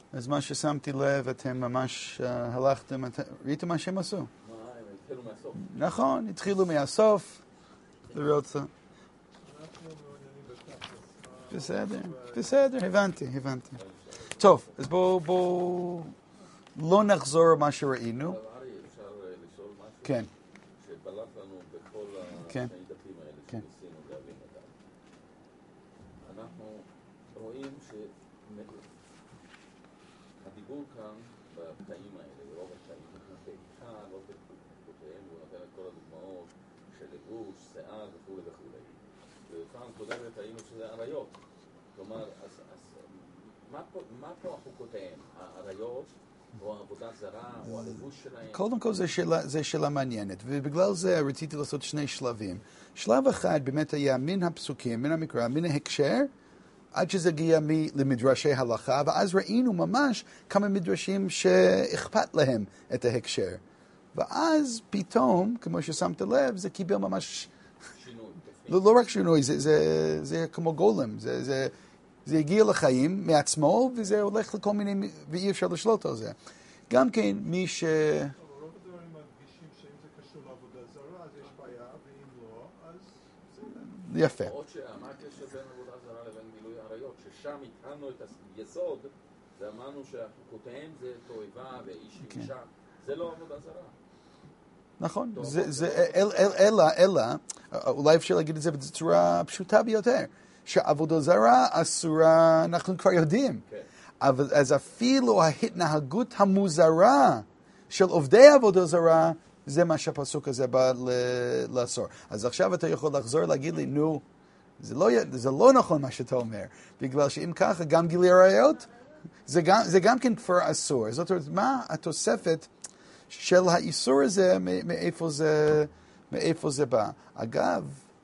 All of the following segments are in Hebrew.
אז מה ששמתי לב, אתם ממש הלכתם, ראיתם מה שהם עשו? הם התחילו מהסוף. נכון, התחילו מהסוף. בסדר, הבנתי. טוב, אז בואו לא נחזור על מה שראינו. ארי, אפשר לשאול משהו? כן. שבלט לנו בכל כן. השני דפים האלה שניסינו להבין אותם. אנחנו רואים שהדיבור כאן בקטעים האלה, רוב הקטעים, הוא בעיקר לא בקטעים, הוא נותן את כל הדוגמאות של לבוש, שיער וכו'. ופעם קודמת ראינו שזה עריות. כלומר, אז מה פה החוקותיהם? העריות, או העבודה זרה, או הלבוש שלהם? קודם כל זה שאלה מעניינת, ובגלל זה רציתי לעשות שני שלבים. שלב אחד באמת היה מן הפסוקים, מן המקרא, מן ההקשר, עד שזה הגיע למדרשי הלכה, ואז ראינו ממש כמה מדרשים שאכפת להם את ההקשר. ואז פתאום, כמו ששמת לב, זה קיבל ממש... שינוי. לא רק שינוי, זה כמו גולם, זה הגיע לחיים מעצמו, וזה הולך לכל מיני, ואי אפשר לשלוט על זה. גם כן, מי ש... רוב הדברים מדגישים שאם זה קשור לעבודה זרה, אז יש בעיה, ואם לא, אז... יפה. עוד מה הקשר בין עבודה זרה לבין גילוי עריות, ששם התחלנו את היסוד, ואמרנו שהחוקותיהם זה תועבה ואיש אישה, זה לא עבודה זרה. נכון, אלא, אולי אפשר להגיד את זה בצורה פשוטה ביותר, שעבודה זרה אסורה, אנחנו כבר יודעים. אבל אז אפילו ההתנהגות המוזרה של עובדי עבודה זרה, זה מה שהפסוק הזה בא לאסור. אז עכשיו אתה יכול לחזור להגיד לי, נו, זה לא נכון מה שאתה אומר, בגלל שאם ככה, גם גילוי עריות, זה גם כן כבר אסור. זאת אומרת, מה התוספת של האיסור הזה, מאיפה זה בא? אגב,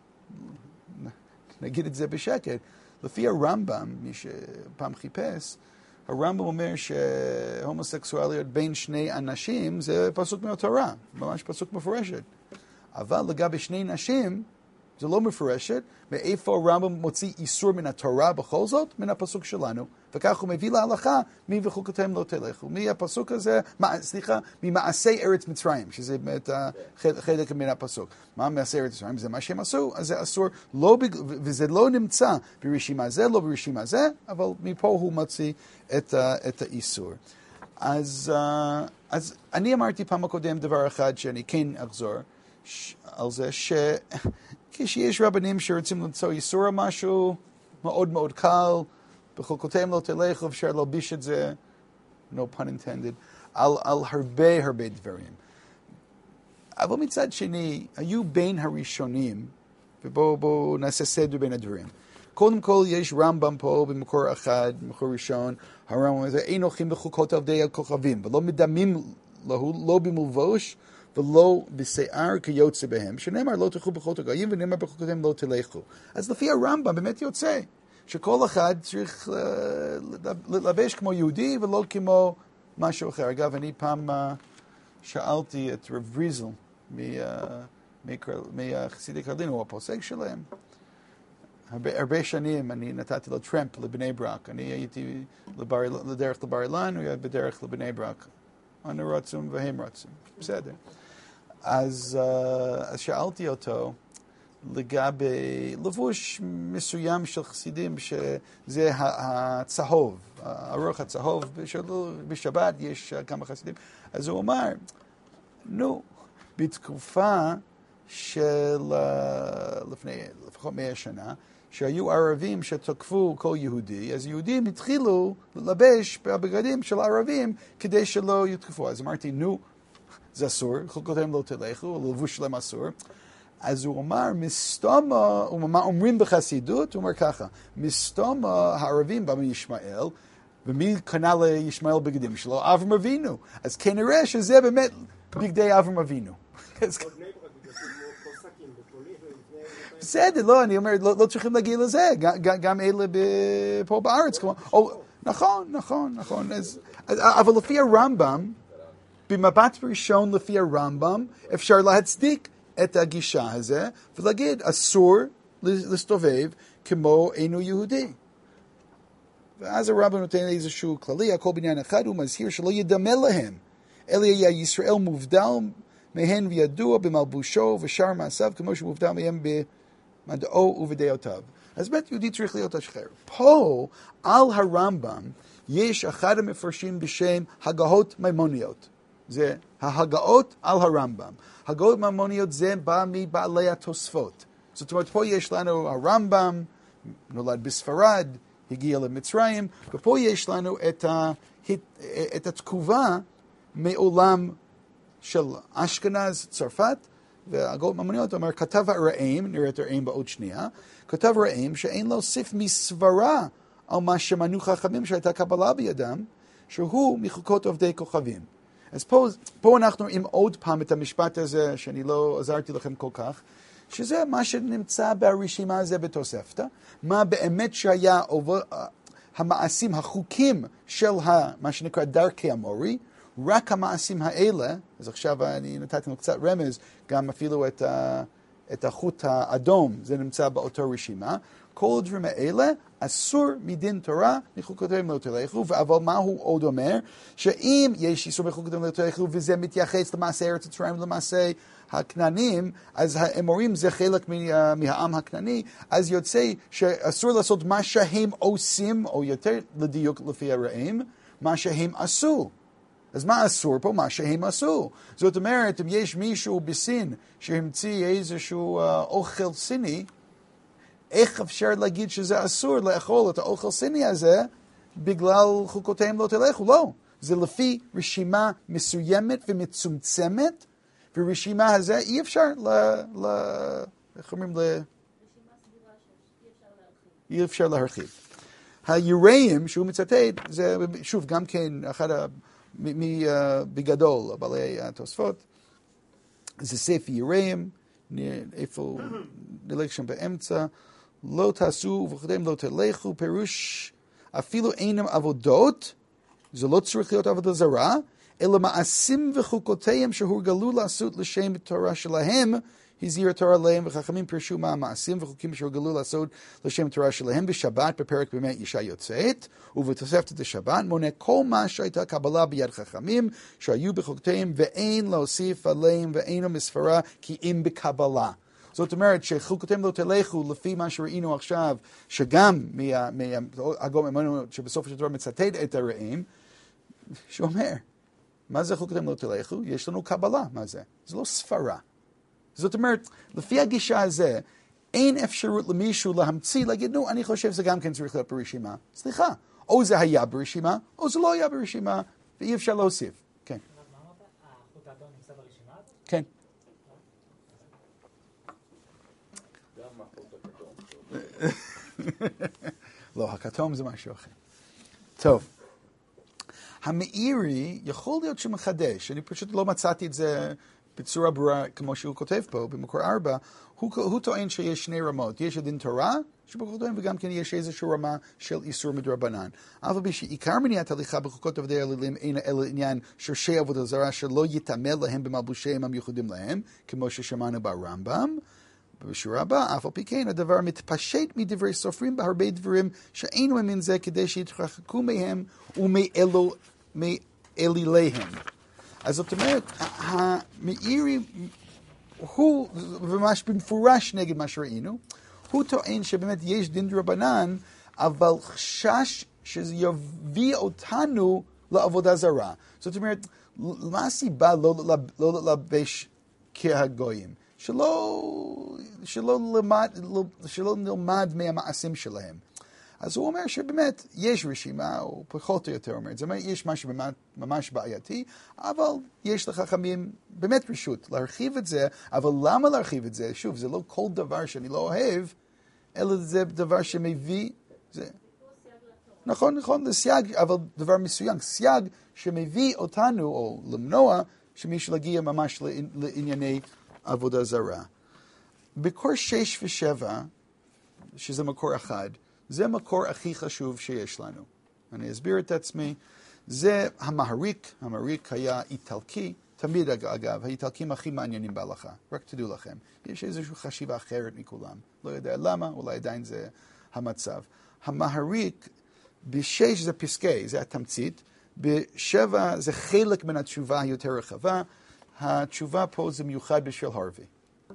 נגיד את זה בשקט, לפי הרמב"ם, מי שפעם חיפש, הרמב"ם אומר שהומוסקסואליות בין שני אנשים זה פסוק מהתורה, ממש פסוק מפורשת. אבל לגבי שני נשים, זה לא מפורשת, מאיפה הרמב"ם מוציא איסור מן התורה בכל זאת? מן הפסוק שלנו. וכך הוא מביא להלכה, מי וחוקותיהם לא תלכו. מהפסוק הזה, ממעשי ארץ מצרים, שזה באמת חלק מן הפסוק. מה מעשי ארץ מצרים? זה מה שהם עשו, אז זה אסור, וזה לא נמצא ברשימה זה, לא ברשימה זה, אבל מפה הוא מוציא את האיסור. אז אני אמרתי פעם הקודם דבר אחד שאני כן אחזור על זה, כשיש רבנים שרוצים למצוא איסור על משהו מאוד מאוד קל, בחוקותיהם לא תלכו, אפשר להלביש את זה, no pun intended, על הרבה דברים. אבל מצד שני, היו בין הראשונים, ובואו נעשה סדר בין הדברים. קודם כל יש רמב"ם פה במקור אחד, במקור ראשון, הרמב"ם הזה, אין הולכים בחוקות עבדי הכוכבים, ולא מדמים לו, לא במלבוש, ולא בשיער כיוצא בהם, שנאמר לא תלכו בחוקות הגויים, ונאמר בחוקותיהם לא תלכו. אז לפי הרמב"ם באמת יוצא, שכל אחד צריך ללבש כמו יהודי, ולא כמו משהו אחר. אגב, אני פעם שאלתי את רב בריזל, מחסידי קרלין, הוא הפוסק שלהם. הרבה שנים אני נתתי לו טרמפ לבני ברק. אני הייתי לדרך לבר אילן, הוא היה בדרך לבני ברק. אנו רצום והם רצום. בסדר. אז שאלתי אותו לגבי לבוש מסוים של חסידים, שזה הצהוב, הרוח הצהוב, בשבת יש כמה חסידים. אז הוא אמר, נו, בתקופה של לפני לפחות 100 שנה, שהיו ערבים שתקפו כל יהודי, אז יהודים התחילו ללבש בבגדים של הערבים כדי שלא יתקפו. אז אמרתי, נו, זה אסור, חוקותיהם לא תלכו, הלבוש שלהם אסור. אז הוא אמר, מסתומה, מה אומרים בחסידות? הוא אומר ככה, מסתומה הערבים בא מישמעאל, ומי קנה לישמעאל בגדים שלו? אברהם אבינו. אז כנראה שזה באמת בגדי אברהם אבינו. בסדר, לא, אני אומר, לא צריכים להגיע לזה, גם אלה פה בארץ. נכון. אבל לפי הרמב"ם, במבט ראשון לפי הרמב"ם, אפשר להצדיק את הגישה הזה, ולהגיד, אסור להסתובב כמו אינו יהודי. ואז הרמב"ם נותן איזשהו כללי, הכל בעניין אחד, הוא מזהיר שלא ידמה להם, אלא יהיה ישראל מובדל מהן וידוע במלבושו ושאר מעשיו, כמו שמובדל מהם במדעו ובדעותיו. אז באמת יהודי צריך להיות השחר. פה, על הרמב"ם, יש אחד המפרשים בשם הגאות מימוניות. זה ההגאות על הרמב"ם. הגאות מימוניות זה בא מבעלי התוספות. זאת אומרת, פה יש לנו הרמב"ם, נולד בספרד, הגיע למצרים, ופה יש לנו את התגובה מעולם של אשכנז, צרפת, והגאות מימוניות אומר, כתב הרעים, נראה את הרעים בעוד שנייה, כתב הרעים שאין להוסיף מסברה על מה שמנו חכמים שהייתה קבלה בידם, שהוא מחוקות עובדי כוכבים. אז פה אנחנו רואים עוד פעם את המשפט הזה, שאני לא עזרתי לכם כל כך, שזה מה שנמצא ברשימה הזה בתוספתא, מה באמת שהיה המעשים, החוקים של מה שנקרא דרכי המורי, רק המעשים האלה, אז עכשיו אני נתתי לנו קצת רמז, גם אפילו את החוט האדום, זה נמצא באותו רשימה, כל הדברים האלה אסור מדין תורה מחוקותיהם לא תלכו, אבל מה הוא עוד אומר? שאם יש איסור מחוקותיהם לא תלכו, וזה מתייחס למעשה ארץ מצרים ולמעשה הכנענים, אז האמורים זה חלק מהעם הכנעני, אז יוצא שאסור לעשות מה שהם עושים, או יותר לדיוק לפי הרעים, מה שהם עשו. אז מה אסור פה? מה שהם עשו. זאת אומרת, אם יש מישהו בסין שהמציא איזשהו אוכל סיני, איך אפשר להגיד שזה אסור לאכול את האוכל סיני הזה בגלל חוקותיהם לא תלכו? לא. זה לפי רשימה מסוימת ומצומצמת, ורשימה הזה אי אפשר איך אומרים? אי אפשר להרחיב. היראים שהוא מצטט, זה שוב גם כן אחד בגדול, בעלי התוספות, זה ספר יראים, איפה נלך שם באמצע, לא תעשו ובחוקותיהם לא תלכו, פירוש אפילו אינם עבודות, זה לא צריך להיות עבודה זרה, אלא מעשים וחוקותיהם שהורגלו לעשות לשם תורה שלהם, הזהיר התורה להם, וחכמים פירשו מה המעשים וחוקים שהורגלו לעשות לשם תורה שלהם. בשבת, בפרק באמת אישה יוצאת, ובתוספת השבת, מונה כל מה שהייתה קבלה ביד חכמים, שהיו בחוקותיהם, ואין להוסיף עליהם, ואינו מספרה, כי אם בקבלה. זאת אומרת שחוקותיהם לא תלכו לפי מה שראינו עכשיו, שגם מהגאון מימוניות שבסוף של דבר מצטט את הרעים, שאומר, מה זה חוקותיהם לא תלכו? יש לנו קבלה, מה זה? זה לא ספרה. זאת אומרת, לפי הגישה הזה, אין אפשרות למישהו להמציא, להגיד, נו, אני חושב שזה גם כן צריך להיות ברשימה. סליחה, או זה היה ברשימה, או זה לא היה ברשימה, ואי אפשר להוסיף. כן. מה אמרת? החוט האדום נמצא ברשימה הזאת? כן. גם החוט הכתום. לא, הכתום זה משהו אחר. טוב. המאירי יכול להיות שמחדש, אני פשוט לא מצאתי את זה בצורה ברורה כמו שהוא כותב פה, במקור 4, הוא טוען שיש שני רמות, יש הדין תורה שבחוקותיהם, וגם כן יש איזושהי רמה של איסור מדרבנן. אבל בשעיקר מניעת הליכה בחוקות עבדי אלילים אין אלא עניין שורשי עבודה זרה שלא יטמא להם במלבושיהם המיוחדים להם, כמו ששמענו ברמב"ם. בשורה הבאה, אף על פי כן, הדבר מתפשט מדברי סופרים בהרבה דברים שאינו מן זה כדי שיתרחקו מהם ומאליליהם. אז זאת אומרת, המאירי הוא ממש במפורש נגד מה שראינו, הוא טוען שבאמת יש דין דרבנן, אבל חשש שזה יביא אותנו לעבודה זרה. זאת אומרת, מה הסיבה לא ללבש כהגויים? שלא נלמד מהמעשים שלהם. אז הוא אומר שבאמת יש רשימה, או פחות או יותר אומר, זאת אומרת, יש משהו ממש בעייתי, אבל יש לחכמים באמת רשות להרחיב את זה, אבל למה להרחיב את זה? שוב, זה לא כל דבר שאני לא אוהב, אלא זה דבר שמביא, זה... נכון, זה סייג, אבל דבר מסוים, סייג שמביא אותנו, או למנוע, שמישהו יגיע ממש לענייני עבודה זרה. מקור 6 ו7, שזה מקור אחד, זה מקור הכי חשוב שיש לנו. אני אסביר את עצמי. זה המהריק היה איטלקי, תמיד אגב, האיטלקים הכי מעניינים בהלכה, רק תדעו לכם. יש איזושהי חשיבה אחרת מכולם. לא יודע למה, אולי עדיין זה המצב. המהריק ב6 זה פסקי, זה התמצית, ב7 זה חלק מן התשובה היותר רחבה, התשובה פה זה מיוחד בשביל הרווי.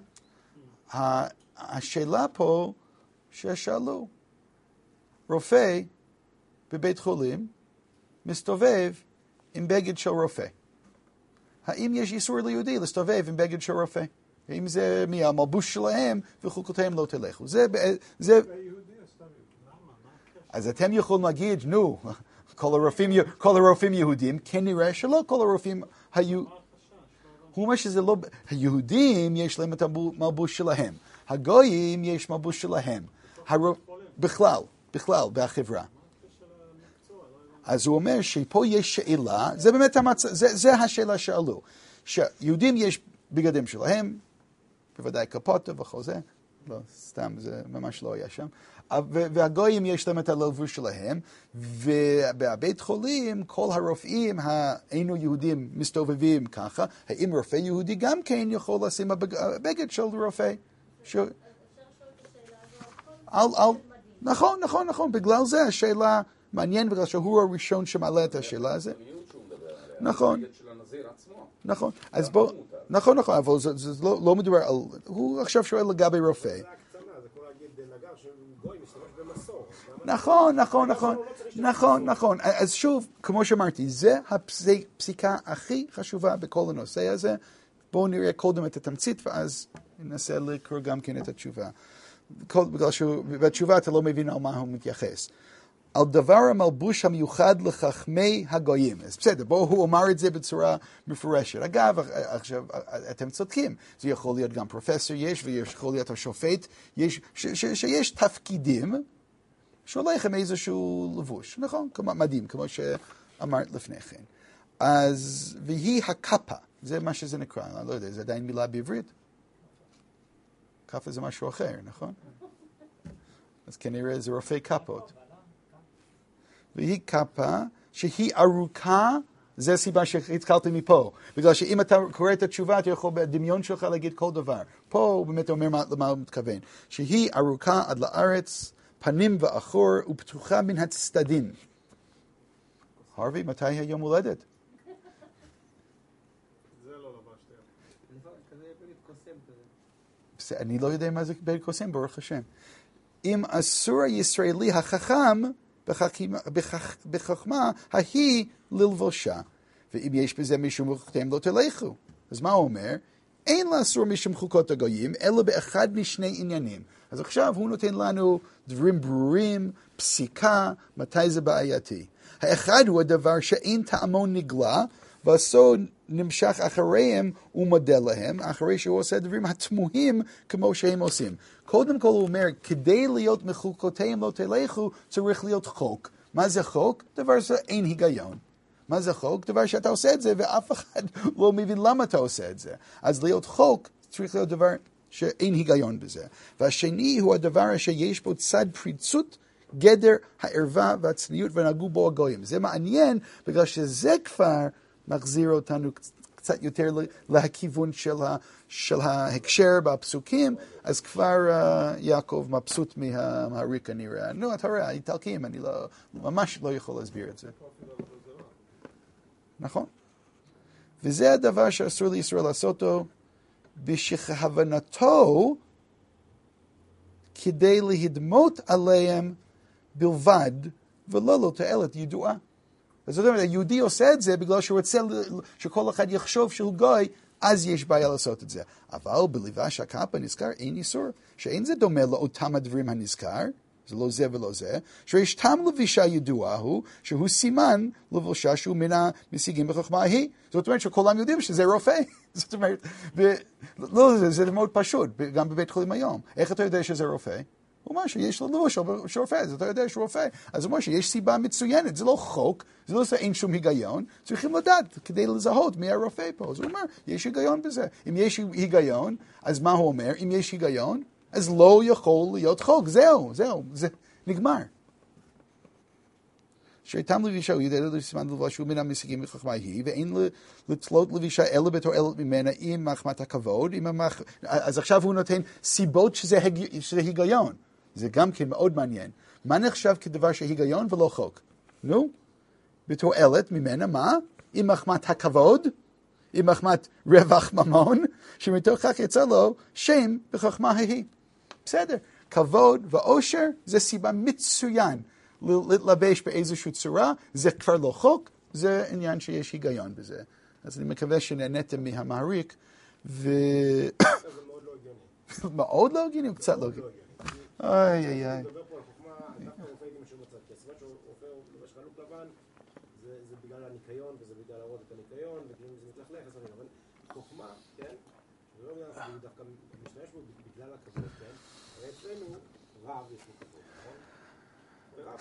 השאלה פה ששאלו, רופא בבית חולים מסתובב עם בגד של רופא. האם יש איסור ליהודי להסתובב עם בגד של רופא? האם זה מהמלבוש שלהם וחוקותיהם לא תלכו? זה... אז אתם יכולים להגיד, נו, כל הרופאים יהודים, כן נראה שלא כל הרופאים היו... הוא אומר שזה לא... היהודים יש להם את המלבוש שלהם. הגויים יש מלבוש שלהם. בכלל, בחברה. אז הוא אומר שפה יש שאלה, זה באמת זה השאלה שעלו. שיהודים יש בגדים שלהם, בוודאי כפות וכל זה, לא, סתם, זה ממש לא היה שם. והגויים יש להם את הלבוש שלהם, ובבית חולים כל הרופאים האינו יהודים מסתובבים ככה, האם רופא יהודי גם כן יכול לשים בגד של רופא? נכון, בגלל זה השאלה מעניין, בגלל שהוא הראשון שמעלה את השאלה הזה. נכון. נכון, אז בוא, נכון, אבל זה לא מדובר על, הוא עכשיו שואל לגבי רופא. נכון. אז שוב, כמו שאמרתי, זה הפסיקה הכי חשובה בכל הנושא הזה. בואו נראה קודם את התמצית, ואז ננסה לקרוא גם כן את התשובה. בגלל שבתשובה אתה לא מבין על מה הוא מתייחס. על דבר המלבוש המיוחד לחכמי הגויים. אז בסדר, בואו הוא אומר את זה בצורה מפורשת. אגב, עכשיו, אתם צודקים. זה יכול להיות גם פרופסור יש, ויכול להיות השופט יש, שיש תפקידים שהולך עם איזשהו לבוש. נכון? מדהים, כמו שאמרת לפני כן. אז, והיא הקפה. זה מה שזה נקרא. אני לא יודע, זה עדיין מילה בעברית? קפה זה משהו אחר, נכון? אז כנראה זה רופא קפות. והיא קפה שהיא ארוכה, זה הסיבה שהתחלתי מפה. בגלל שאם אתה קורא את התשובה, אתה יכול בדמיון שלך להגיד כל דבר. פה הוא באמת אומר למה הוא מתכוון. שהיא ארוכה עד לארץ, פנים ואחור, ופתוחה מן הצדדים. הרווי, מתי היום הולדת? זה לא לבשתי. אני לא יודע מה זה בית קוסם, ברוך השם. אם אסור הישראלי החכם, בחכמה, ההיא ללבושה. ואם יש בזה משום חוקותיהם לא תלכו. אז מה הוא אומר? אין לאסור משום חוקות הגויים, אלא באחד משני עניינים. אז עכשיו הוא נותן לנו דברים ברורים, פסיקה, מתי זה בעייתי. האחד הוא הדבר שאין טעמו נגלה, ועשו נמשך אחריהם ומודה להם, אחרי שהוא עושה דברים התמוהים כמו שהם עושים. קודם כל הוא אומר, כדי להיות מחוקותיהם לא תלכו, צריך להיות חוק. מה זה חוק? דבר שאין היגיון. מה זה חוק? דבר שאתה עושה את זה, ואף אחד לא מבין למה אתה עושה את זה. אז להיות חוק צריך להיות דבר שאין היגיון בזה. והשני הוא הדבר שיש בו צד פריצות, גדר הערווה והצניעות ונהגו בו הגויים. זה מעניין, בגלל שזה כבר מחזיר אותנו קצת יותר לכיוון של ההקשר בפסוקים, אז כבר יעקב מבסוט מהריקה נראה. נו, אתה רואה, האיטלקים, אני ממש לא יכול להסביר את זה. נכון. וזה הדבר שאסור לישראל לעשותו, בשכוונתו, כדי להדמות עליהם בלבד, ולא לתועלת ידועה. אז זאת אומרת, היהודי עושה את זה בגלל שהוא רוצה שכל אחד יחשוב שהוא גוי, אז יש בעיה לעשות את זה. אבל בלבש הקפה נזכר אין איסור, שאין זה דומה לאותם הדברים הנזכר, זה לא זה ולא זה, שיש טעם לבישה ידועה הוא, שהוא סימן לבושה שהוא מן המשיגים בחוכמה ההיא. זאת אומרת שכולם יודעים שזה רופא. זאת אומרת, לא, זה מאוד פשוט, גם בבית חולים היום. איך אתה יודע שזה רופא? הוא אומר שיש לו לבוש של רופא, אז אתה יודע שהוא רופא. אז הוא אומר שיש סיבה מצוינת, זה לא חוק, זה לא אין שום היגיון, צריכים לדעת כדי לזהות מי הרופא פה. אז הוא אומר, יש היגיון בזה. אם יש היגיון, אז מה הוא אומר? אם יש היגיון, אז לא יכול להיות חוק. זהו, זה נגמר. שאיתם לבישה, הוא יודע לסימן לבוש שהוא מן המשיגים בחוכמה היא, ואין לתלות לבישה אלא בתועלת ממנה עם מחמת הכבוד, אז עכשיו הוא נותן סיבות שזה היגיון. זה גם כן מאוד מעניין. מה נחשב כדבר שהיגיון ולא חוק? נו, בתועלת ממנה מה? עם מחמת הכבוד, עם מחמת רווח ממון, שמתוך כך יצא לו שם בחוכמה ההיא. בסדר, כבוד ואושר זה סיבה מצוין להתלבש באיזושהי צורה, זה כבר לא חוק, זה עניין שיש היגיון בזה. אז אני מקווה שנהניתם מהמעריק, זה מאוד לא הגיוני. מאוד לא הגיוני, קצת לא הגיוני. אוי אוי אוי. אני מדבר פה על חוכמה, דווקא רופא הייתי משהו בצד, כי הסיבה שרופא לובש חלוק לבן, זה בגלל הניקיון, וזה בגלל להראות את הניקיון, וכאילו זה מתלכלך, אבל חוכמה, כן? זה לא בגלל, זה דווקא משתמש בו בגלל הכבוד, כן? הרי אצלנו רב יש לו כבוד, נכון? ורב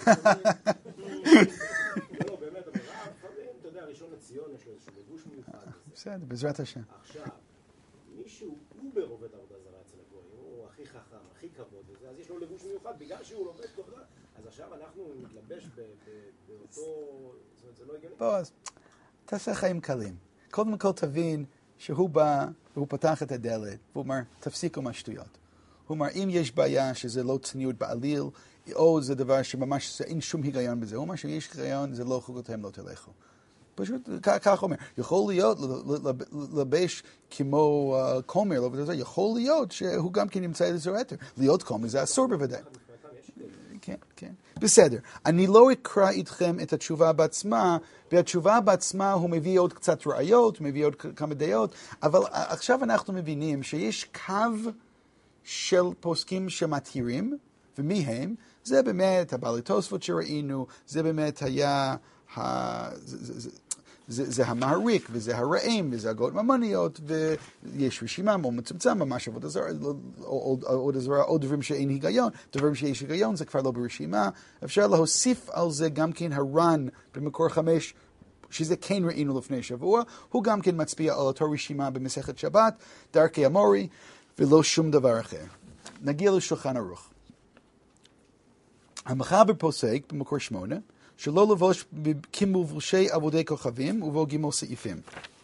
לא, באמת, אבל רב, לפעמים, אתה יודע, ראשון לציון יש לו איזשהו לבוש מיוחד. בסדר, בעזרת השם. עכשיו, מישהו אובר עובד עבודה זרה אצל הגויים, הוא הכי חכם, הכי כבוד וזה, אז יש לו לבוש מיוחד, בגלל שהוא לובש עבודה, אז עכשיו אנחנו נתלבש באותו, זאת אומרת, זה לא הגיוני. בוא, אז תעשה חיים קלים. קודם כל תבין שהוא בא, והוא פתח את הדלת, והוא אומר, תפסיקו מהשטויות. הוא אומר, אם יש בעיה שזה לא צניעות בעליל, או זה דבר שממש אין שום היגיון בזה, הוא אומר שיש היגיון, זה לא חוקותיהם, לא תלכו. פשוט כך אומר, יכול להיות לבש כמו כומר, יכול להיות שהוא גם כן נמצא איזה רטר. להיות כומר זה אסור בוודאי. כן, כן. בסדר. אני לא אקרא איתכם את התשובה בעצמה, והתשובה בעצמה הוא מביא עוד קצת ראיות, הוא מביא עוד כמה דעות, אבל עכשיו אנחנו מבינים שיש קו של פוסקים שמתירים, ומי הם? זה באמת הבעלי תוספות שראינו, זה באמת היה זה המעריק, וזה הרעים, וזה הגאות ממוניות, ויש רשימה מאוד מצומצם, ממש עבודה זרה, עוד דברים שאין היגיון, דברים שיש היגיון, זה כבר לא ברשימה. אפשר להוסיף על זה גם כן הר"ן במקור 5, שזה כן ראינו לפני שבוע, הוא גם כן מצביע על אותו רשימה במסכת שבת, דרכי המורי, ולא שום דבר אחר. נגיע לשולחן ערוך. המחבר פוסק במקור 8, שלא לבוש כמלבושי עבודי כוכבים, ובו ג' סעיפים.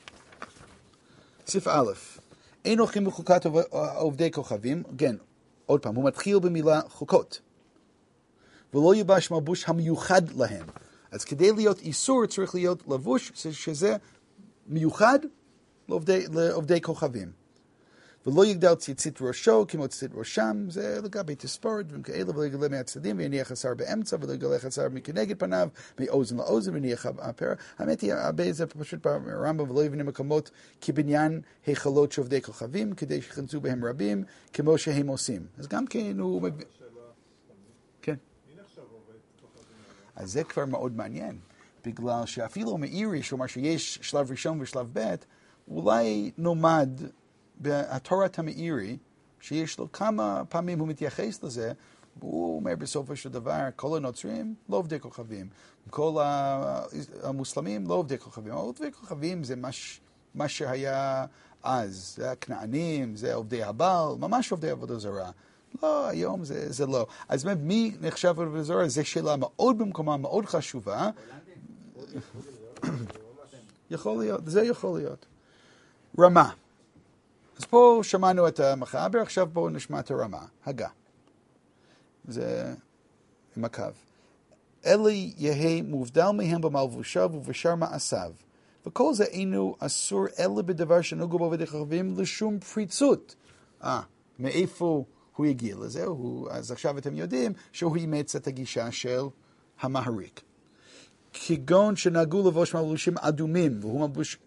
סעיף א', אין הולכים בחוקת עובדי כוכבים, כן, עוד פעם, הוא מתחיל במילה חוקות, ולא יבש מלבוש המיוחד להם. אז כדי להיות איסור צריך להיות לבוש שזה מיוחד לעובדי כוכבים. ולא יגדל ציצית ראשו כמו ציצית ראשם, זה לגבי תספורת וכאלה, ולא יגלה מהצדדים ויניח חסר באמצע, ולא יגלה חסר מכנגד פניו, מאוזן לאוזן ויניח הפר. האמת היא, הרבה זה פשוט ברמב"ם, ולא יבנה מקומות כבניין היכלות שעובדי כוכבים, כדי שיכנסו בהם רבים, כמו שהם עושים. אז גם כן הוא מביא... כן. מי נחשב עובד כוכבים? אז זה כבר מאוד מעניין, בגלל שאפילו מאירי, שאומר שיש שלב ראשון ושלב ב', אולי נומד בהתורת המאירי, שיש לו כמה פעמים הוא מתייחס לזה, הוא אומר בסופו של דבר, כל הנוצרים לא עובדי כוכבים, כל המוסלמים לא עובדי כוכבים. עובדי כוכבים זה מה שהיה אז, זה הכנענים, זה עובדי הבעל, ממש עובדי עבודה זרה. לא, היום זה לא. אז מי נחשב עבודה זרה? זו שאלה מאוד במקומה, מאוד חשובה. יכול להיות, זה יכול להיות. רמה. אז פה שמענו את המחבר, עכשיו בואו נשמע את הרמה, הגה. זה עם הקו. אלה יהא מובדל מהם במלבושיו ובשאר מעשיו. וכל זה אינו אסור אלא בדבר שנוגע בעובדי כוכבים לשום פריצות. מאיפה הוא הגיע לזה? אז עכשיו אתם יודעים שהוא אימץ את הגישה של המעריק. כגון שנהגו לבוש מלבושים אדומים, והוא מלבוש...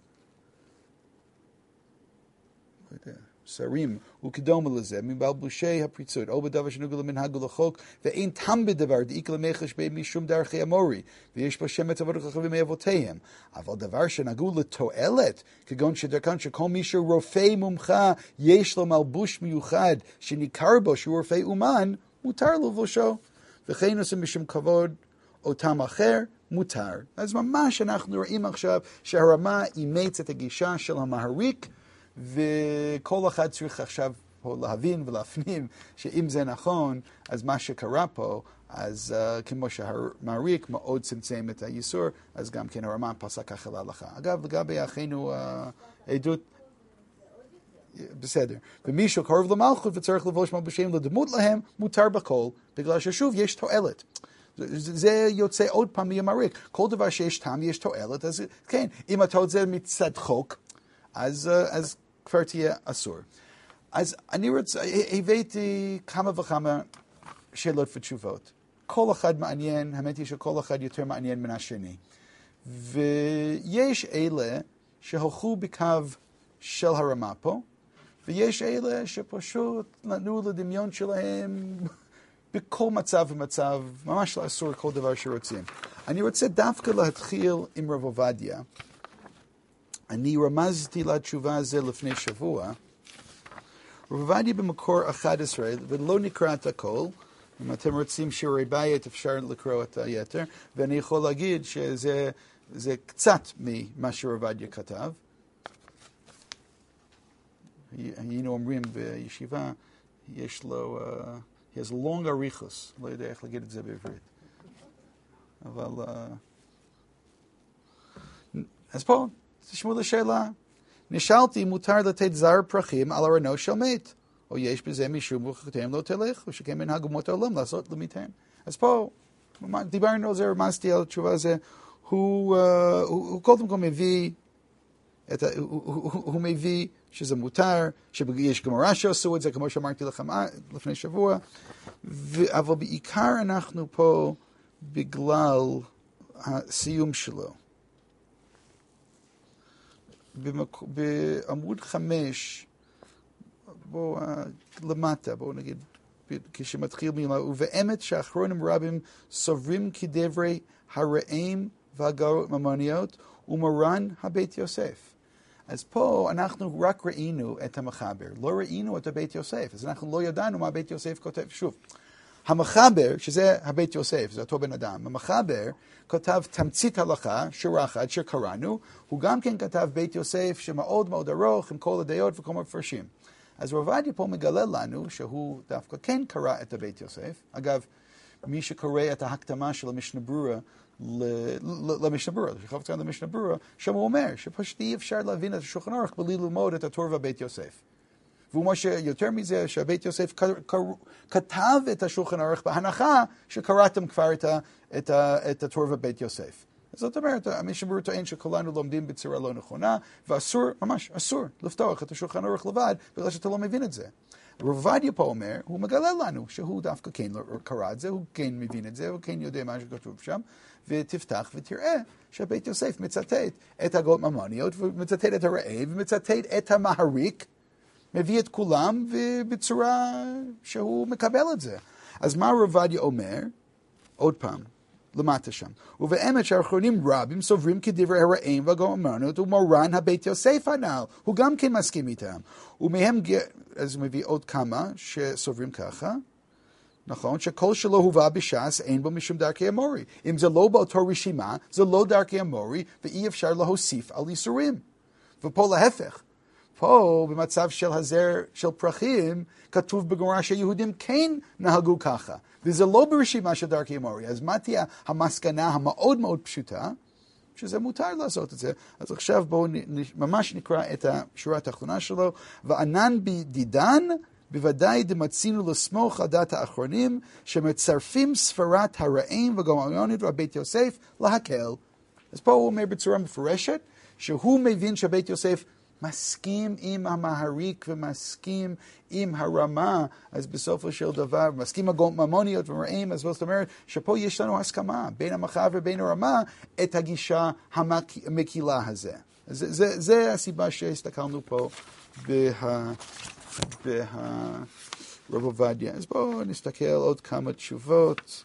שרים וכדומה לזה, מבלבושי הפריצות, או בדבר שנוגע למנהג ולחוק, ואין תם בדבר, דאיק למחש משום דרכי המורי, ויש בו שמץ עבודת כוכבים מאבותיהם. אבל דבר שנגעו לתועלת, כגון שדרכן שכל מי שרופא מומחה, יש לו מלבוש מיוחד, שניכר בו שהוא רופא אומן, מותר לבושו. וכן עושים משום כבוד אותם אחר, מותר. אז ממש אנחנו רואים עכשיו שהרמה אימץ את הגישה של המעריק, וכל אחד צריך עכשיו פה להבין ולהפנים שאם זה נכון, אז מה שקרה פה, אז כמו שהמעריק מאוד צמצם את האיסור, אז גם כן הרמה פסק ככה להלכה. אגב, לגבי אחינו עדות, בסדר. ומי שקרוב למלכות וצריך לבוש מלבושים לדמות להם, מותר בכל, בגלל ששוב יש תועלת. זה יוצא עוד פעם מהמריק. כל דבר שיש טעם, יש תועלת, אז כן, אם אתה רוצה מצד חוק, אז כבר תהיה אסור. אז אני רוצה, הבאתי כמה וכמה שאלות ותשובות. כל אחד מעניין, האמת היא שכל אחד יותר מעניין מן השני. ויש אלה שהלכו בקו של הרמה פה, ויש אלה שפשוט נתנו לדמיון שלהם בכל מצב ומצב, ממש לאסור כל דבר שרוצים. אני רוצה דווקא להתחיל עם רב עובדיה. אני רמזתי לתשובה הזו לפני שבוע. רב עובדיה במקור 11, ולא נקרא את הכל. אם אתם רוצים שיעורי בית, אפשר לקרוא את היתר, ואני יכול להגיד שזה קצת ממה שרב עובדיה כתב. היינו אומרים בישיבה, יש לו, he has long אריכוס, לא יודע איך להגיד את זה בעברית. אבל, אז פה, תשמעו לשאלה. נשאלתי אם מותר לתת זר פרחים על ארונו של מת, או יש בזה משום וכתיהם לא תלך, או שכן מנהג אומות העולם לעשות למיתיהם. אז פה, דיברנו על זה, רמזתי על התשובה הזה, הוא קודם כל מביא, הוא מביא שזה מותר, שיש גמרא שעשו את זה, כמו שאמרתי לכם לפני שבוע, אבל בעיקר אנחנו פה בגלל הסיום שלו. בעמוד 5, למטה, בואו נגיד, כשמתחיל מילה, ובאמת שאחרונים רבים סוברים כדברי הרעים והגרות ממוניות, ומרן הבית יוסף. אז פה אנחנו רק ראינו את המחבר, לא ראינו את הבית יוסף, אז אנחנו לא ידענו מה בית יוסף כותב. שוב, המחבר, שזה הבית יוסף, זה אותו בן אדם, המחבר כתב תמצית הלכה, שורה אחת שקראנו, הוא גם כן כתב בית יוסף שמאוד מאוד ארוך, עם כל הדעות וכל המפרשים. אז רב עובדיה פה מגלה לנו שהוא דווקא כן קרא את הבית יוסף. אגב, מי שקורא את ההקדמה של המשנה ברורה, למשנה ברורה, שחפצה למשנה ברורה, שם הוא אומר שפשוט אי אפשר להבין את השולחן ערוך בלי ללמוד את התורה והבית יוסף. והוא אומר שיותר מזה שהבית יוסף כתב את השולחן ערוך בהנחה שקראתם כבר את התורה והבית יוסף. זאת אומרת, המשנה ברורה טוען שכולנו לומדים בצורה לא נכונה, ואסור, ממש אסור, לפתוח את השולחן ערוך לבד, בגלל שאתה לא מבין את זה. רב עובדיה פה אומר, הוא מגלה לנו שהוא דווקא כן קרא את זה, הוא כן מבין את זה, הוא כן יודע מה שכתוב שם, ותפתח ותראה שהבית יוסף מצטט את הגות ממוניות, ומצטט את הרעב, ומצטט את המהריק, מביא את כולם בצורה שהוא מקבל את זה. אז מה רב עובדיה אומר? עוד פעם, למטה שם. ובאמת שהאחרונים רבים סוברים כדברי הרעים והגות ממוניות, ומרן הבית יוסף הנ"ל, הוא גם כן מסכים איתם. ומהם, אז הוא מביא עוד כמה שסוברים ככה, נכון? שכל שלא הובא בש"ס אין בו משום דרכי אמורי. אם זה לא באותו רשימה, זה לא דרכי אמורי, ואי אפשר להוסיף על איסורים. ופה להפך. פה במצב של הזר של פרחים, כתוב בגמרא שיהודים כן נהגו ככה. וזה לא ברשימה של דרכי אמורי. אז מה תהיה המסקנה המאוד מאוד פשוטה? שזה מותר לעשות את זה. אז עכשיו בואו ממש נקרא את השורה התחתונה שלו. וענן בדידן, בוודאי דמצינו לסמוך על דעת האחרונים, שמצרפים ספרת הרעים וגמרונית והבית יוסף להקל. אז פה הוא אומר בצורה מפורשת, שהוא מבין שבית יוסף מסכים עם המהריק ומסכים עם הרמה, אז בסופו של דבר, מסכים הגות ממוניות ורעים, אז זאת אומרת שפה יש לנו הסכמה בין המחבר ובין הרמה את הגישה המקילה הזה. זה הסיבה שהסתכלנו פה ברב עובדיה. אז בואו נסתכל עוד כמה תשובות.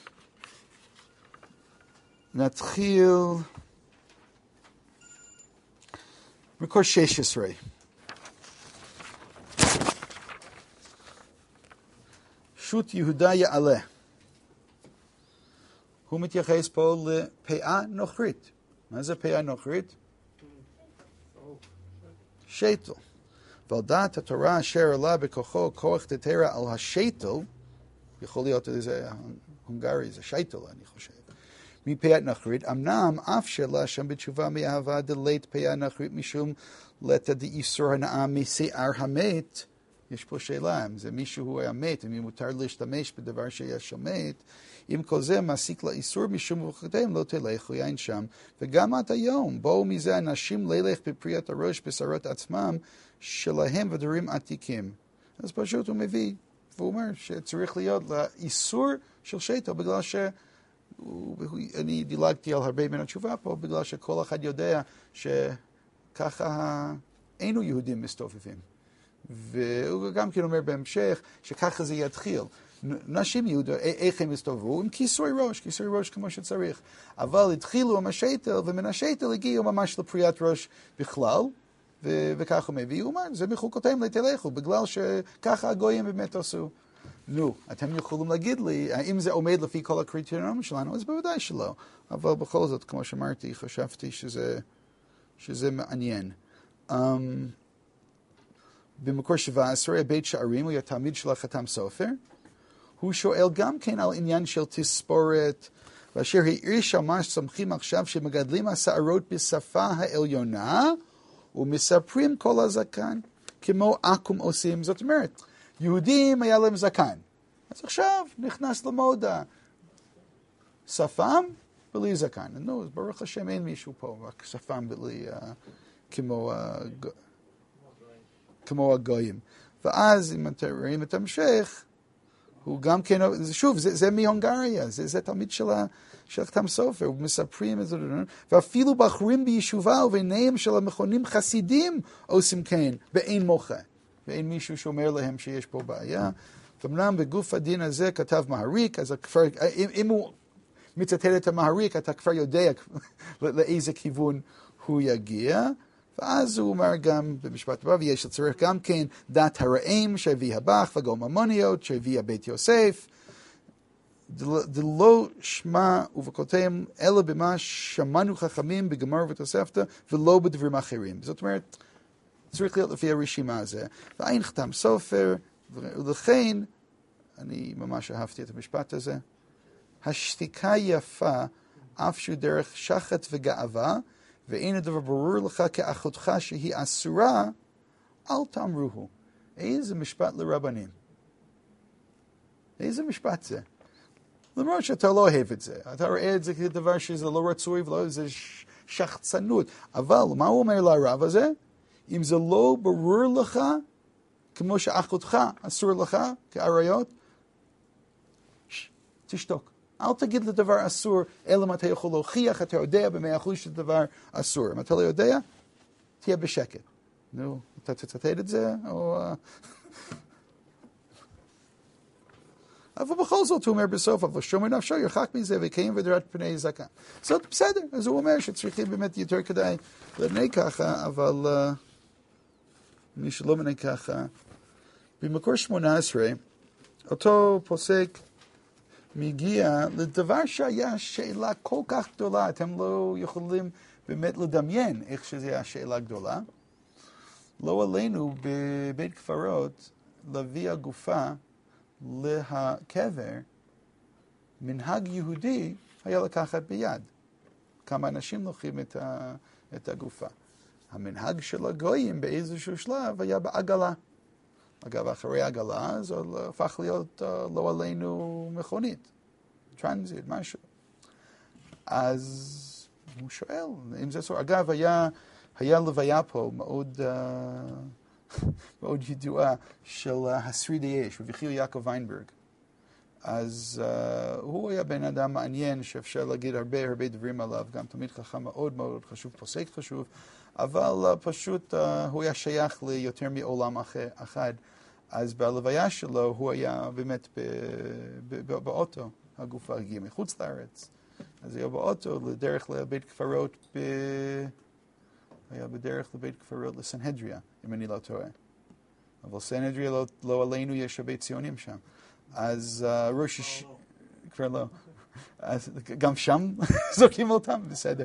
נתחיל מקור 16. שו"ת יהודה יעלה. הוא מתייחס פה לפאה נוכרית. מה זה פאה נוכרית? שייטל. ועל דעת התורה אשר עלה בכוחו כוח תתרה על השייטל, יכול להיות איזה הונגרי, זה שייטל אני חושב. מפיית נחרית, אמנם אף שאלה שם בתשובה מאהבה דלית פיית נחרית משום לטה דאיסור הנאה משיער המת, יש פה שאלה, אם זה מישהו היה מת, אם מותר להשתמש בדבר שיש שם מת, אם כל זה מעסיק לאיסור משום ובחותיהם לא תלכו יין שם, וגם עד היום בואו מזה אנשים ללך בפריית הראש בשרות עצמם שלהם ודברים עתיקים. אז פשוט הוא מביא, והוא אומר שצריך להיות לאיסור של שטו, בגלל אני דילגתי על הרבה מן התשובה פה, בגלל שכל אחד יודע שככה אינו יהודים מסתופפים. והוא גם כן אומר בהמשך שככה זה יתחיל. נשים יהודו, איך הם הסתובבו? עם כיסוי ראש כמו שצריך. אבל התחילו עם השטל, ומן השטל הגיעו ממש לפריית ראש בכלל, וכך הוא מביא, הוא אומר, זה מחוקותיהם לתלכו, בגלל שככה הגויים באמת עשו. נו, אתם יכולים להגיד לי, האם זה עומד לפי כל הקריטריונים שלנו? אז בוודאי שלא. אבל בכל זאת, כמו שאמרתי, חשבתי שזה מעניין. במקור 17, בית שערים, הוא היה תלמיד של החתם סופר. הוא שואל גם כן על עניין של תספורת, ואשר העיר שמש סומכים עכשיו שמגדלים השערות בשפה העליונה, ומספרים כל הזקן, כמו עקום עושים. זאת אומרת, יהודים היה להם זקן. אז עכשיו נכנס למודה. שפם בלי זקן. נו, אז ברוך השם אין מישהו פה, רק שפם בלי, כמו הגויים. ואז אם אתם רואים את המשך, הוא גם כן, שוב, זה מהונגריה, זה תלמיד של חתם סופר, הוא מספרים את זה, ואפילו בחורים ביישובה וביניהם של המכונים חסידים עושים כן, ואין מוחה, ואין מישהו שאומר להם שיש פה בעיה. אמנם בגוף הדין הזה כתב מהריק, אז כבר, אם הוא מצטט את המהריק, אתה כבר יודע לאיזה כיוון הוא יגיע. ואז הוא אומר גם במשפט הבא, ויש לצריך גם כן דת הרעים שהביא הבח וגום המוניות שהביא הבית יוסף, דלא שמע ובכותיהם אלא במה שמענו חכמים בגמר ותוספתא ולא בדברים אחרים. זאת אומרת, צריך להיות לפי הרשימה הזה. ואין חתם סופר, ולכן, אני ממש אהבתי את המשפט הזה, השתיקה יפה אף שהוא דרך שחת וגאווה, ואין הדבר ברור לך כאחותך שהיא אסורה, אל תאמרוהו. איזה משפט לרבנים. איזה משפט זה? למרות שאתה לא אוהב את זה. אתה רואה את זה כדבר שזה לא רצוי ולא זה שחצנות. אבל מה הוא אומר לרב הזה? אם זה לא ברור לך, כמו שאחותך אסור לך כאריות, תשתוק. אל תגיד לדבר אסור, אלא אם אתה יכול להוכיח, אתה יודע ב100% שדבר אסור. אם אתה לא יודע, תהיה בשקט. נו, אתה תצטט את זה? או... אבל בכל זאת הוא אומר בסוף, אבל שומר נפשו ירחק מזה ויקיים ודרת פני זקן. זאת בסדר, אז הוא אומר שצריכים באמת יותר כדאי לנהי ככה, אבל מי שלא מנהי ככה. במקור 18, אותו פוסק מגיע לדבר שהיה שאלה כל כך גדולה, אתם לא יכולים באמת לדמיין איך שזה היה שאלה גדולה. לא עלינו בבית קברות להביא הגופה להקבר, מנהג יהודי היה לקחת ביד. כמה אנשים לוקחים את הגופה. המנהג של הגויים באיזשהו שלב היה בעגלה. אגב, אחרי העגלה זה הפך להיות לא עלינו מכונית. טרנזיט, משהו. אז הוא שואל, אם זה סור. אגב, היה לוויה פה מאוד... מאוד ידועה של השרידי אש, רבי חייא יעקב ויינברג. אז הוא היה בן אדם מעניין שאפשר להגיד הרבה דברים עליו, גם תמיד חכם מאוד מאוד חשוב, פוסק חשוב, אבל פשוט הוא היה שייך ליותר מעולם אחד. אז בלוויה שלו הוא היה באמת באוטו, הגופה הגיעה מחוץ לארץ. אז היה באוטו לדרך לבית קברות היה בדרך לבית קברות לסנהדריה, אם אני לא טועה. אבל סנהדריה לא עלינו, יש הרבה ציונים שם. אז ראש... כבר לא. גם שם זורקים אותם, בסדר.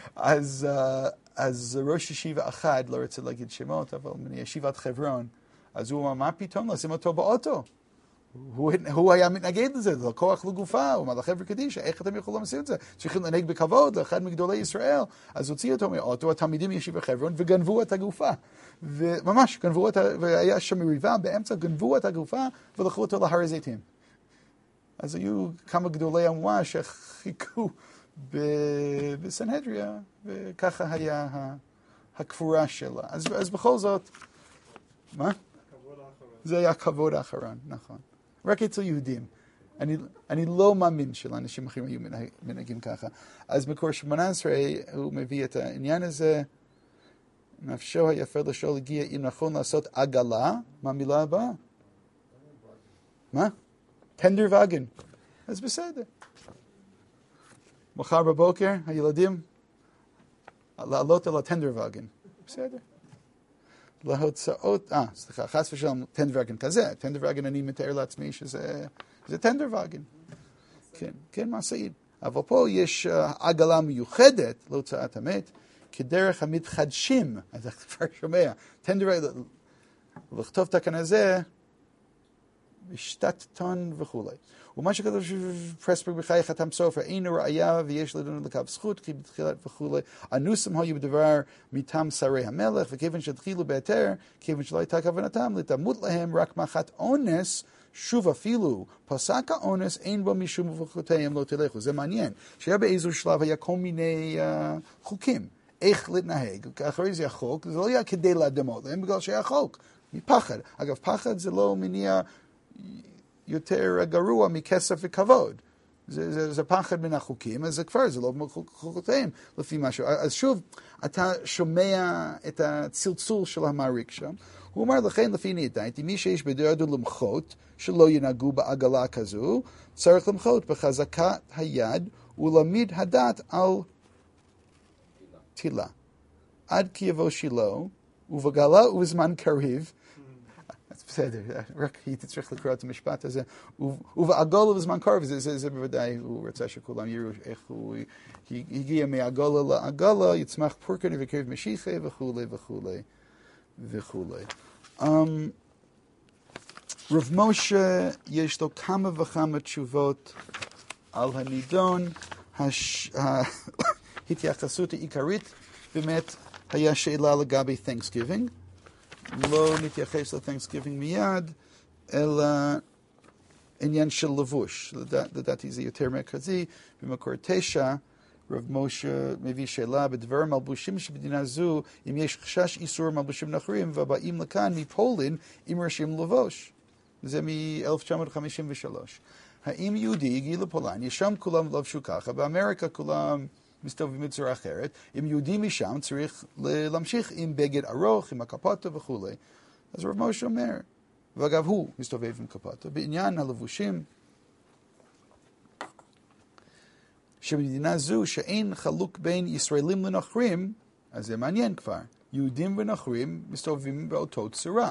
אז ראש ישיבה אחד, לא רוצה להגיד שמות, אבל מישיבת חברון, אז הוא אמר, מה פתאום לשים אותו באוטו? הוא היה מתנגד לזה, זה כוח לגופה, הוא אמר לחבר'ה קדישא, איך אתם יכולים לעשות את זה? צריכים לנהג בכבוד לאחד מגדולי ישראל. אז הוציאו אותו מאוטו, התלמידים ישיבו בחברון וגנבו את הגופה. וממש, גנבו אותה, והיה שם מריבה באמצע, גנבו את הגופה ולקחו אותו להר הזיתים. אז היו כמה גדולי המועה שחיכו בסנהדריה, וככה היה הקבורה שלה. אז בכל זאת, מה? זה היה הכבוד האחרון, נכון. רק אצל יהודים. אני לא מאמין שלאנשים אחרים היו מנהגים ככה. אז מקור 18 הוא מביא את העניין הזה, נפשו היפה לשאול הגיע אם נכון לעשות עגלה, מה המילה הבאה? מה? טנדר וגן. אז בסדר. מחר בבוקר, הילדים, לעלות על הטנדר וגן. בסדר. להוצאות, סליחה, חס ושלום, טנדר וגן כזה. טנדר וגן אני מתאר לעצמי שזה טנדר וגן. כן, כן, מעשית. אבל פה יש עגלה מיוחדת להוצאת המת, כדרך המתחדשים. אז אתה כבר שומע. טנדר וגן, לכתוב תקנה זה, בשתת טון וכו'. ומה שכתוב פרסברג בחיי חתם סופר, אין ראיה ויש לדון לקו זכות, כי בתחילת וכו'. אנוסם היו בדבר מטעם שרי המלך, וכיוון שהתחילו בהיתר, כיוון שלא הייתה כוונתם, לתמות להם רק מחת אונס, שוב אפילו, פסק האונס, אין בו משום מבוכותיהם לא תלכו. זה מעניין, שהיה באיזו שלב היה כל מיני חוקים, איך להתנהג. אחרי זה החוק, זה לא היה כדי להדמות להם, בגלל שהיה חוק, מפחד. אגב, פחד זה לא מניע יותר גרוע מכסף וכבוד. זה פחד מן החוקים, אז זה כבר, זה לא חוקותיהם, לפי משהו. אז שוב, אתה שומע את הצלצול של המעריק שם. הוא אומר, לכן לפי נדעתי, מי שיש בידו למחות, שלא ינהגו בעגלה כזו, צריך למחות בחזקת היד ולהעמיד הדעת על תילה. עד כי יבוא שילה, ובגלה ובזמן קריב, בסדר, רק הייתי צריך לקרוא את המשפט הזה, ובעגולה בזמן קרוב, זה בוודאי, הוא רצה שכולם יראו איך הוא הגיע מעגולה לעגולה, יצמח פורקני וקרב משיחה וכו' וכו' וכו'. רב משה יש לו כמה וכמה תשובות על הנידון, ההתייחסות העיקרית באמת היה שאלה לגבי Thanksgiving, לא נתייחס ל-Thanksgiving מיד, אלא עניין של לבוש. לדעתי זה יותר מרכזי. במקור 9, רב משה מביא שאלה בדבר מלבושים שבמדינה זו, אם יש חשש איסור מלבושים אחרים, ובאים לכאן מפולין עם רשים לבוש. זה מ-1953. האם יהודי הגיע לפולין, שם כולם לבשו ככה, באמריקה כולם מסתובבים בצורה אחרת, אם יהודי משם צריך להמשיך עם בגד ארוך, עם הקפוטה וכו'. אז רב משה אומר, ואגב הוא מסתובב עם קפוטה, בעניין הלבושים, שבמדינה זו שאין חלוק בין ישראלים לנוכרים, אז זה מעניין כבר, יהודים ונוכרים מסתובבים באותו צורה.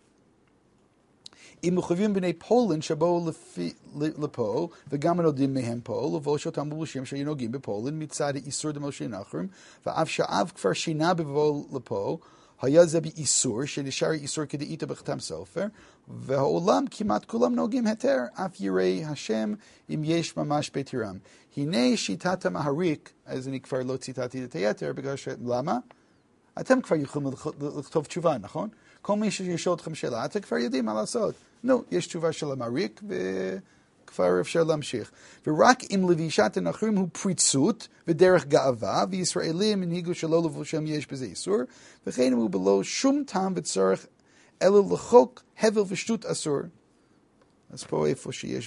אם מחויבים בני פולין שבאו לפה, וגם הנודים מהם פה, לבוש אותם בלבושים שהיו נוגעים בפולין מצד האיסור דמלשין אחרים, ואף שאב כבר שינה בבואו לפה, היה זה באיסור, שנשאר איסור כדאית בחתם סופר, והעולם כמעט כולם נוגעים היתר, אף ירא השם אם יש ממש ביתרם. הנה שיטת המעריק, אז אני כבר לא ציטטתי את היתר, בגלל למה? אתם כבר יכולים לכתוב תשובה, נכון? כל מי שישאל אתכם שאלה, אתם כבר יודעים מה לעשות. יש תשובה של המעריק, וכבר אפשר להמשיך. ורק אם לבישת הנוכרים הוא פריצות ודרך גאווה, וישראלים הנהיגו שלא לבושם יש בזה איסור, וכן הוא בלא שום טעם וצורך, אלא לחוק הבל ושטות אסור. אז פה איפה שיש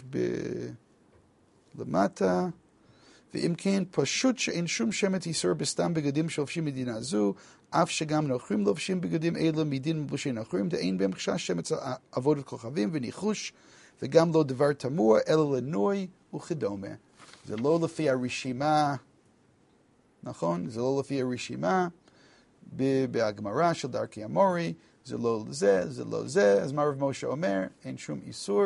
למטה, ואם כן, פשוט שאין שום שמת איסור בסתם בגדים שלובשים מדינה זו, אף שגם נוכרים לובשים בגדים אלה מדין מבושי נוכרים, דאין בהם חשש שמת עבודת כוכבים וניחוש, וגם לא דבר תמוה, אלא לנוי וכדומה. זה לא לפי הרשימה, נכון? זה לא לפי הרשימה, בהגמרא של דרכי המורי, זה לא זה, זה לא זה, אז מה רב משה אומר? אין שום איסור,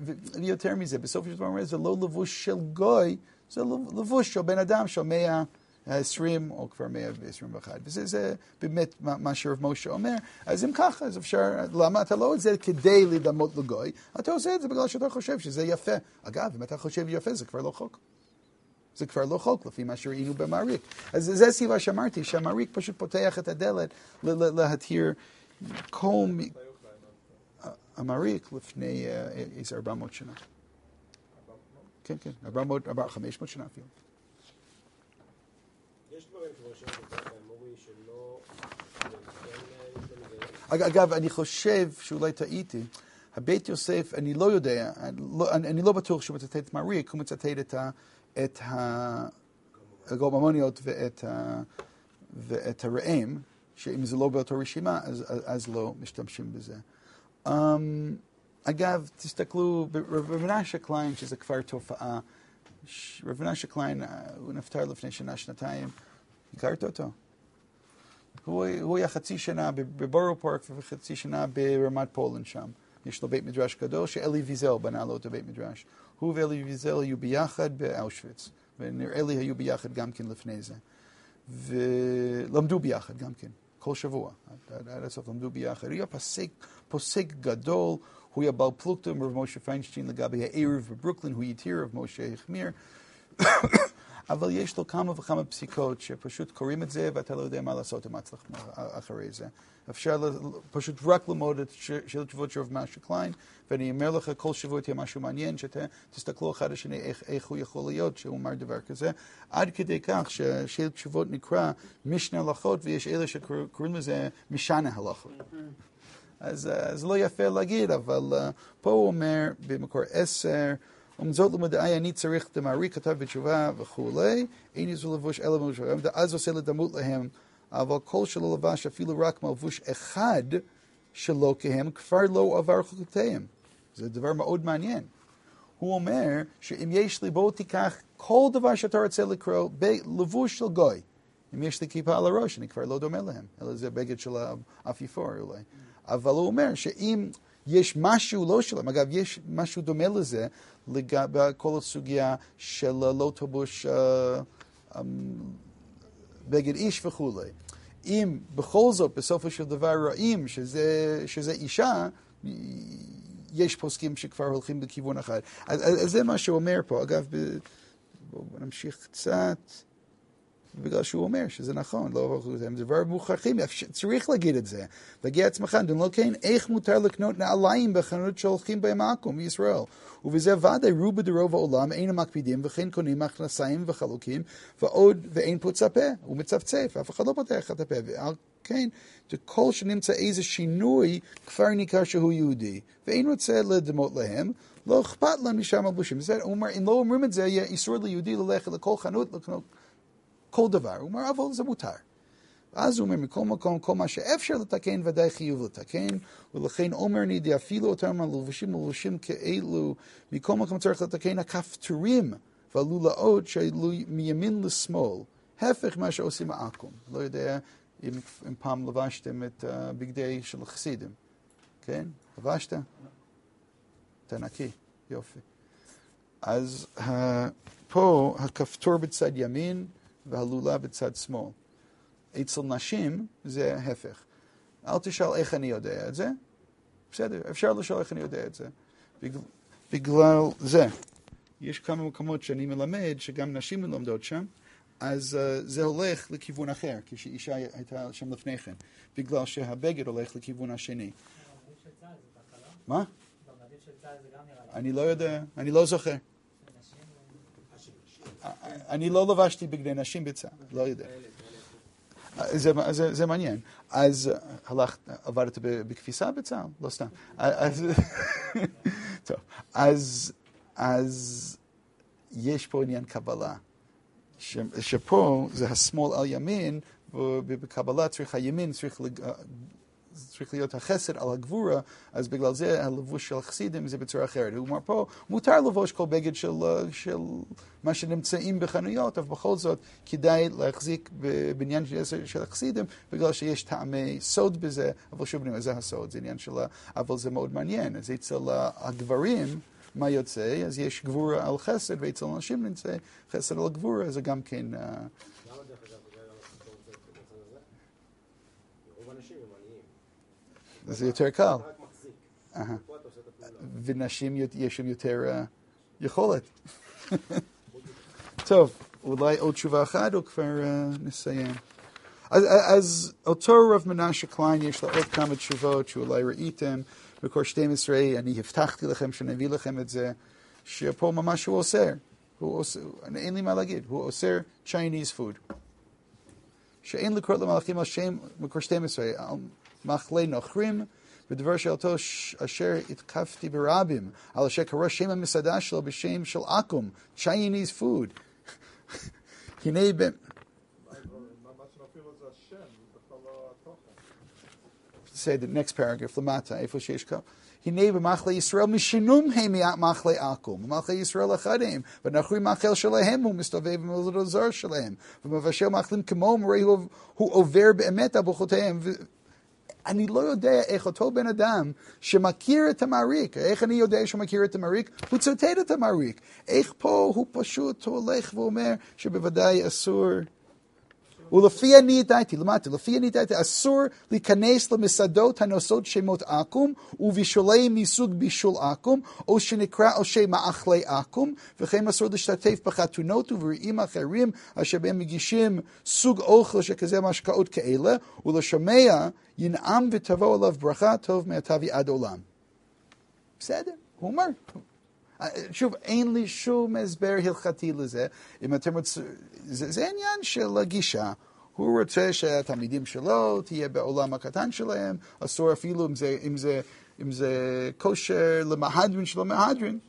ויותר מזה, בסוף של דבר אומר, זה לא לבוש של גוי, זה לבוש של בן אדם שומע 20 או כבר 121. וזה באמת מה שרב משה אומר. אז אם ככה, אז אפשר, למה אתה לא עושה את זה כדי לדמות לגוי? אתה עושה את זה בגלל שאתה חושב שזה יפה. אגב, אם אתה חושב יפה, זה כבר לא חוק. זה כבר לא חוק, לפי מה שראינו במעריק. אז זה הסיבה שאמרתי, שהמעריק פשוט פותח את הדלת להתיר כל... המעריק לפני 400 שנה. כן, 500 שנה אפילו. יש דברים שרושם בצד האמורי שלא... אגב, אני חושב שאולי טעיתי. הבית יוסף, אני לא יודע, אני לא בטוח שהוא מצטט את מעריק, הוא מצטט את הגורמוניות ואת הרעים, שאם זה לא באותו רשימה, אז לא משתמשים בזה. אגב, תסתכלו, רב מנשה קליין, שזה כבר תופעה, רב מנשה קליין, הוא נפטר לפני שנה-שנתיים, הכרת אותו. הוא היה חצי שנה בבורו פארק וחצי שנה ברמת פולנד שם. יש לו בית מדרש גדול, שאלי ויזל בנה לו את הבית מדרש. הוא ואלי ויזל היו ביחד באושוויץ, ונראה לי היו ביחד גם כן לפני זה. ולמדו ביחד גם כן, כל שבוע. עד הסוף למדו ביחד. הוא היה פוסק גדול, הוא היה בעל פלוגתא עם רב משה פיינשטיין לגבי הערב בברוקלין, הוא התיר רב משה החמיר. אבל יש לו כמה וכמה פסיקות שפשוט קוראים את זה ואתה לא יודע מה לעשות עם עצמך אחרי זה. אפשר פשוט רק ללמוד את של תשובות של רב משה קליין, ואני אומר לך כל שבוע תהיה משהו מעניין, שתסתכלו אחד השני איך הוא יכול להיות שהוא אומר דבר כזה, עד כדי כך ששל תשובות נקרא משנה הלכות, ויש אלה שקוראים לזה משנה הלכות. אז לא יפה להגיד, אבל פה הוא אומר במקור 10, ומזאת למדעי אני צריך דמעריק כתב בתשובה וכולי, אין יזו לבוש אלא מלבוש, אז עושה לדמות להם, אבל כל שלא לבש אפילו רק מלבוש אחד שלא כהם, כבר לא עבר חוקותיהם. זה דבר מאוד מעניין. הוא אומר שאם יש לי, בוא תיקח כל דבר שאתה רוצה לקרוא בלבוש של גוי. אם יש לי כיפה על הראש, אני כבר לא דומה להם, אלא זה בגד של האפיפור אולי. אבל הוא אומר שאם יש משהו לא שלם, אגב, יש משהו דומה לזה, לגבי כל הסוגיה של לא תלבוש בגד איש וכולי. אם בכל זאת, בסופו של דבר רואים שזה אישה, יש פוסקים שכבר הולכים בכיוון אחד. אז זה מה שהוא אומר פה. אגב, בואו נמשיך קצת, בגלל שהוא אומר שזה נכון, לא זה דבר מוכרחים, צריך להגיד את זה. להגיע עצמך, לא כן, איך מותר לקנות נעליים בחנות שהולכים בהם עכו"ם בישראל? ובזה ודאי רובה דרוב העולם אין המקפידים, וכן קונים מכנסיים וחלוקים, ואין פוצה פה, הוא מצפצף, אף אחד לא פותח את הפה, ועל כן, כל שנמצא איזה שינוי, כבר ניכר שהוא יהודי, ואין רוצה לדמות להם, לא אכפת להם משם מלבושים. הוא אומר, אם לא אומרים את זה, יהיה איסור ליהודי ללכת לכל חנות, לקנות כל דבר. הוא אומר, אבל זה מותר. אז הוא אומר, מכל מקום, כל מה שאפשר לתקן, ודאי חיוב לתקן, ולכן אומר נידי, אפילו אותם מלבושים כאלו, מכל מקום צריך לתקן הכפתורים, והלולאות שעלו מימין לשמאל, הפך מה שעושים העכו"ם. לא יודע אם פעם לבשתם את הבגדי של החסידים. כן? לבשת? אתה נקי. יופי. אז פה הכפתור בצד ימין, והלולה בצד שמאל. אצל נשים זה ההפך. אל תשאל איך אני יודע את זה. בסדר, אפשר לשאול איך אני יודע את זה. בגלל זה. יש כמה מקומות שאני מלמד שגם נשים מלמדות שם, אז זה הולך לכיוון אחר, כשאישה הייתה שם לפני כן. בגלל שהבגד הולך לכיוון השני. מה? אני לא יודע, אני לא זוכר. אני לא לבשתי בגדי נשים בצה"ל, לא יודע. זה מעניין. אז עבדת בכביסה בצה"ל? לא סתם. טוב, אז יש פה עניין קבלה, שפה זה השמאל על ימין, ובקבלה צריך הימין, צריך להיות החסד על הגבורה, אז בגלל זה הלבוש של החסידים זה בצורה אחרת. הוא אומר פה, מותר לבוש כל בגד של מה שנמצאים בחנויות, אבל בכל זאת כדאי להחזיק בעניין של החסידים, בגלל שיש טעמי סוד בזה, אבל שוב נראה, זה הסוד, זה עניין שלה, אבל זה מאוד מעניין. אז אצל הגברים, מה יוצא? אז יש גבורה על חסד, ואצל אנשים נמצא חסד על גבורה, זה גם כן... למה דרך אנשים הם עניים. זה יותר קל. אתה רק מחזיק. פה אתה עושה את הפעולה. ונשים יש שם יותר יכולת. טוב, אולי עוד תשובה אחת או כבר נסיים. אז אותו רב מנשה קליין יש לו עוד כמה תשובות שאולי ראיתם. בקור 12 אני הבטחתי לכם שנביא לכם את זה, שפה ממש הוא אוסר. אין לי מה להגיד, הוא אוסר Chinese food. שאין לקרוא למלאכים על שם, בקור 12, על מאכלי נוכרים, בדבר שאותו אשר התקפתי ברבים, על אשר קרא שם המסעדה שלו בשם של אקום, Chinese food. הנה מה שנפילו זה השם, זה בכלל לא התוכן. say the next paragraph, למטה, איפה שיש קו. הנה במאכלי ישראל משינום הם מאכלי אקום, במאכלי ישראל אחד הם, ונאכלי מאכל שלהם הוא מסתובב במולדות זר שלהם, ומבשל מאכלים כמו מראה הוא עובר באמת על ברכותיהם. אני לא יודע איך אותו בן אדם שמכיר את המעריק, איך אני יודע שהוא מכיר את המעריק? הוא צוטט את המעריק. איך פה הוא פשוט הולך ואומר שבוודאי אסור, ולפי אני ידעתי, למטה, לפי אני ידעתי, אסור להיכנס למסעדות הנושאות שמות אקום, ובישולי מסוג בישול אקום, או שנקרא או שמאכלי אקום, וכן אסור להשתתף בחתונות וברעים אחרים, אשר בהם מגישים סוג אוכל שכזה משקאות כאלה, ולשמע ינעם ותבוא עליו ברכה טוב מעתה ועד עולם. בסדר, הוא אומר. שוב, אין לי שום הסבר הלכתי לזה. אם אתם רוצים, זה עניין של גישה. הוא רוצה שהתלמידים שלו תהיה בעולם הקטן שלהם, אסור אפילו אם זה כושר למהדרין שלו מהדרין.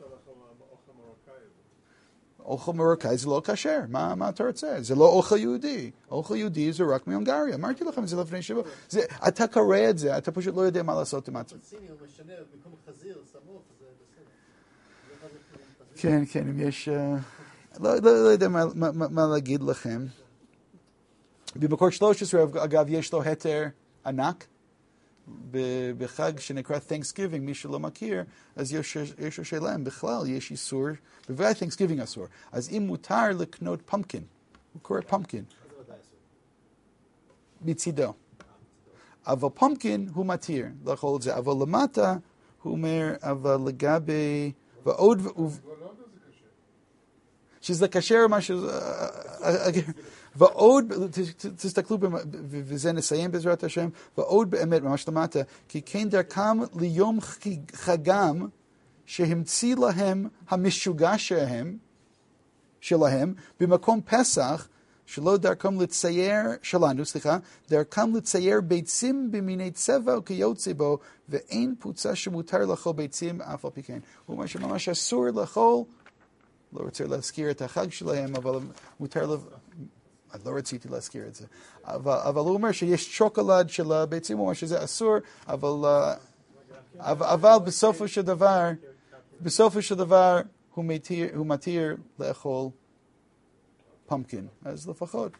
אוכל מרוקאי זה לא כשר, מה אתה רוצה? זה לא אוכל יהודי. אוכל יהודי זה רק מהונגריה. אמרתי לכם את זה לפני שבוע. אתה קורא את זה, אתה פשוט לא יודע מה לעשות עם עצמך. בסיני הוא משנה, במקום חזיר, סמוך, זה בסדר. כן, כן, אם יש... לא יודע מה להגיד לכם. במקור 13, אגב, יש לו היתר ענק. בחג שנקרא Thanksgiving, מי שלא מכיר, אז יש לו שאלה אם בכלל יש איסור, בוודאי Thanksgiving אסור. אז אם מותר לקנות פמפקין, הוא קורא פמפקין. מצידו. אבל פמפקין הוא מתיר לאכול את זה. אבל למטה הוא אומר, אבל לגבי... ועוד... שזה כשר משהו... ועוד, תסתכלו, וזה נסיים בעזרת השם, ועוד באמת, ממש למטה, כי כן דרכם ליום חגם שהמציא להם המשוגע שלהם, במקום פסח, שלא דרכם לצייר, דרכם לצייר ביצים במיני צבע וכיוצא בו, ואין פוצה שמותר לאכול ביצים אף על פי כן. הוא אומר שממש אסור לאכול, לא רוצה להזכיר את החג שלהם, אבל מותר לא רציתי להזכיר את זה. אבל הוא אומר שיש שוקולד של הביצים, הוא אומר שזה אסור, אבל בסופו של דבר הוא מתיר לאכול פמפקין. אז לפחות.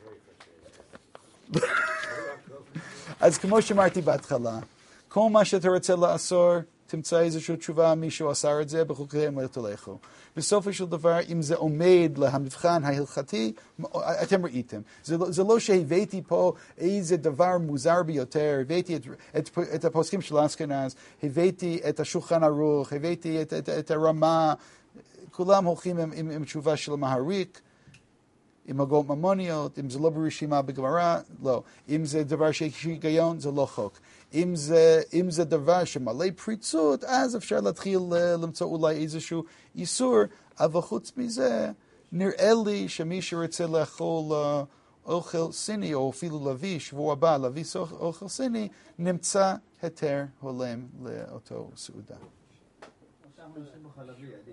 אז כמו שאמרתי בהתחלה, כל מה שאתה רוצה לאסור, תמצא איזושהי תשובה, מישהו אסר את זה, בחוקריהם לא תלכו. בסופו של דבר, אם זה עומד למבחן ההלכתי, אתם ראיתם. זה לא שהבאתי פה איזה דבר מוזר ביותר, הבאתי את הפוסקים של אשכנז, הבאתי את השולחן ערוך, הבאתי את הרמה, כולם הולכים עם תשובה של מהריק, עם הגות ממוניות, אם זה לא ברשימה בגמרא, לא. אם זה דבר שיש היגיון, זה לא חוק. אם זה דבר שמלא פריצות, אז אפשר להתחיל למצוא אולי איזשהו איסור, אבל חוץ מזה, נראה לי שמי שרוצה לאכול אוכל סיני, או אפילו להביא, שבוע הבא, להביא אוכל סיני, נמצא היתר הולם לאותו סעודה.